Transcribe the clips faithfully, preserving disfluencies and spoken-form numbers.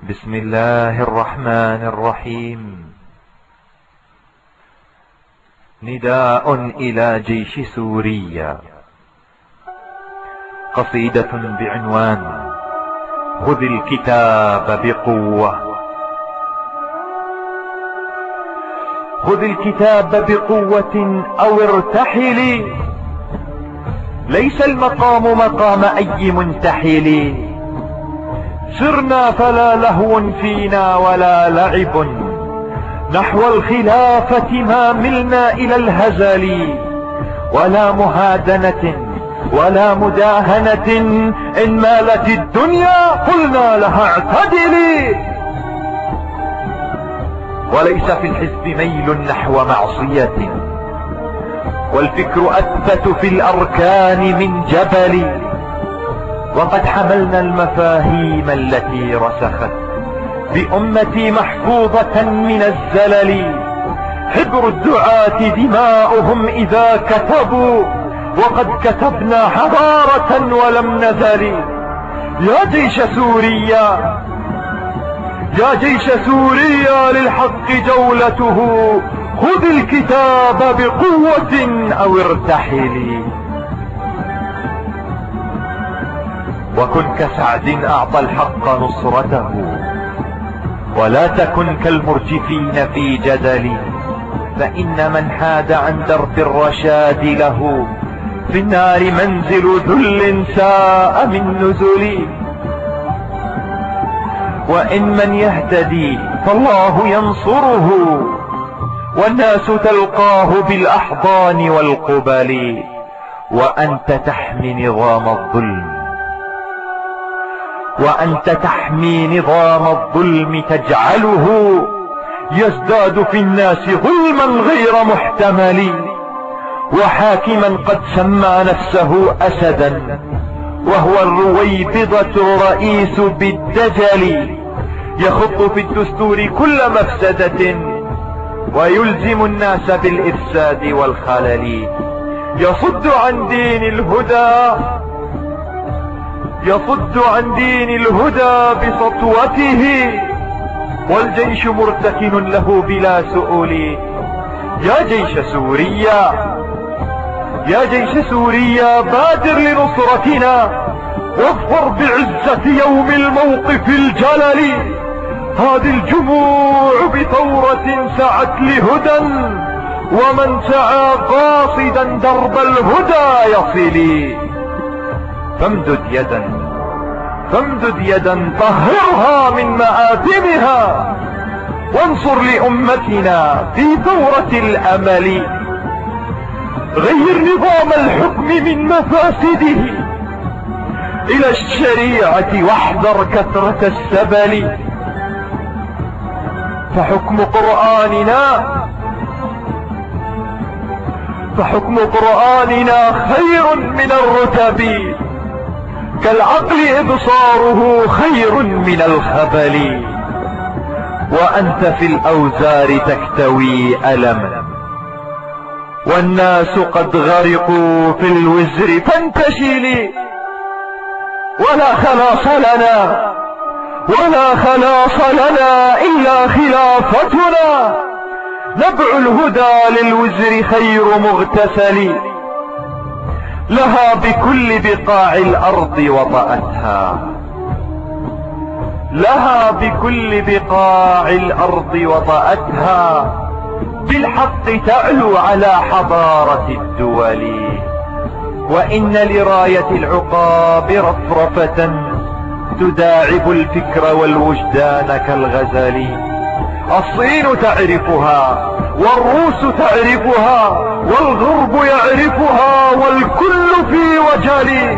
بسم الله الرحمن الرحيم. نداء إلى جيش سوريا. قصيدة بعنوان خذ الكتاب بقوة. خذ الكتاب بقوة أو ارتحلي، ليس المقام مقام أي منتحل. سرنا فلا لهو فينا ولا لعب، نحو الخلافة ما ملنا إلى الهزل. ولا مهادنة ولا مداهنة، إن مالت الدنيا قلنا لها اعتدلي. وليس في الحزب ميل نحو معصية، والفكر أثبت في الأركان من جبل. وقد حملنا المفاهيم التي رسخت بأمتي محفوظة من الزلل. حبر الدعاة دماؤهم إذا كتبوا، وقد كتبنا حضارة ولم نزل. يا جيش سوريا يا جيش سوريا للحق جولته، خذ الكتاب بقوة أو ارتحلي. وكن كسعد أعطى الحق نصرته، ولا تكن كالمرجفين في جدل. فإن من حاد عن درب الرشاد له في النار منزل ذل ساء من نزل. وإن من يهتدي فالله ينصره، والناس تلقاه بالأحضان والقبل. وأنت تحمي نظام الظلم وأنت تحمي نظام الظلم تجعله يزداد في الناس ظلما غير محتمل. وحاكما قد سمى نفسه أسدا، وهو الرويبضة الرئيس بالدجل. يخط في الدستور كل مفسدة، ويلزم الناس بالإفساد والخلل. يصد عن دين الهدى يصد عن دين الهدى بسطوته، والجيش مرتكن له بلا سؤل. يا جيش سوريا يا جيش سوريا بادر لنصرتنا، واظفر بعزة يوم الموقف الجلل. هذه الجموع بثورة سعت لهدى، ومن سعى قاصدا درب الهدى يصل. فامدد يدا فامدد يدا طهرها من مآثمها، وانصر لأمتنا في ثورة الأمل. غير نظام الحكم من مفاسده إلى الشريعة، واحذر كثرة السبل. فحكم قرآننا فحكم قرآننا خير من الرتب، كالعقل إبصاره خير من الخبل. وأنت في الأوزار تكتوي ألما، والناس قد غرقوا في الوزر فانتشلي. ولا خلاص لنا ولا خلاص لنا إلا خلافتنا، نبع الهدى للوزر خير مغتسل. لها بكل بقاع الأرض وطأتها لها بكل بقاع الأرض وطأتها، بالحق تعلو على حضارة الدول. وإن لراية العقاب رفرفة تداعب الفكر والوجدان كالغزل. الصين تعرفها، والروس تعرفها، والغرب يعرفها، والكل في وجل.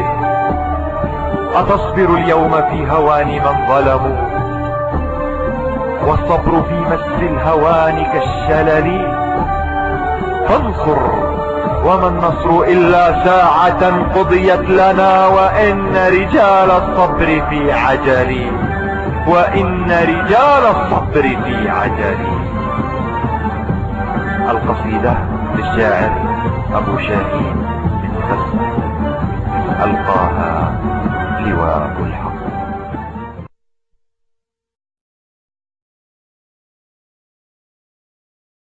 أتصبر اليوم في هوان من ظلموا، والصبر في مس الهوان كالشلل. فانصر، وما النصر إلا ساعة قضيت لنا، وإن رجال الصبر في عجل وإن رجال الصبر في عجل. القصيدة للشاعر أبو شاهين بن سلمى، ألقاها لواء الحق.